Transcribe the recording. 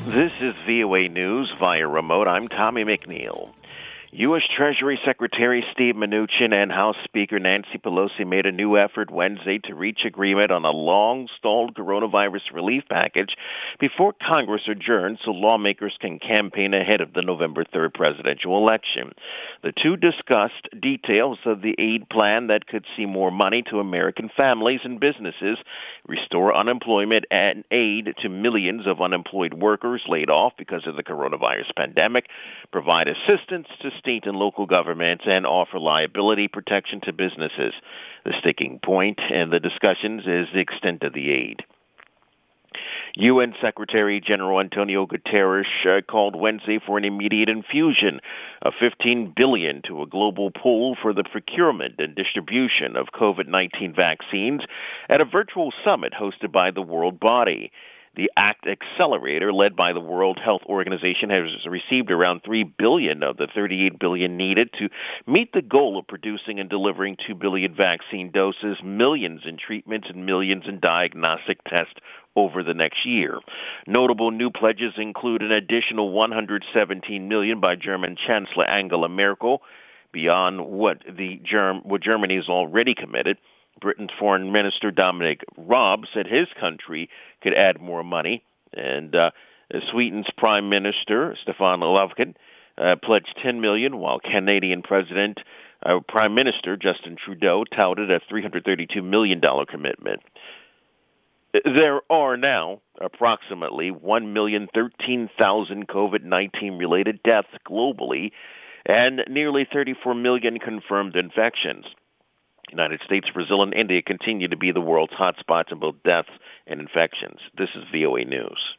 This is VOA News via remote. I'm Tommy McNeil. U.S. Treasury Secretary Steve Mnuchin and House Speaker Nancy Pelosi made a new effort Wednesday to reach agreement on a long-stalled coronavirus relief package before Congress adjourns so lawmakers can campaign ahead of the November 3rd presidential election. The two discussed details of the aid plan that could see more money to American families and businesses, restore unemployment and aid to millions of unemployed workers laid off because of the coronavirus pandemic, provide assistance to state and local governments, and offer liability protection to businesses. The sticking point in the discussions is the extent of the aid. UN Secretary General Antonio Guterres called Wednesday for an immediate infusion of $15 billion to a global pool for the procurement and distribution of COVID-19 vaccines at a virtual summit hosted by the World Body. The ACT Accelerator, led by the World Health Organization, has received around $3 billion of the $38 billion needed to meet the goal of producing and delivering 2 billion vaccine doses, millions in treatments, and millions in diagnostic tests over the next year. Notable new pledges include an additional $117 million by German Chancellor Angela Merkel, beyond what Germany has already committed. Britain's Foreign Minister Dominic Raab said his country could add more money, and Sweden's Prime Minister Stefan Löfven pledged $10 million, while Canadian Prime Minister Justin Trudeau touted a $332 million commitment. There are now approximately 1,013,000 COVID-19 related deaths globally, and nearly 34 million confirmed infections. United States, Brazil, and India continue to be the world's hotspots in both deaths and infections. This is VOA News.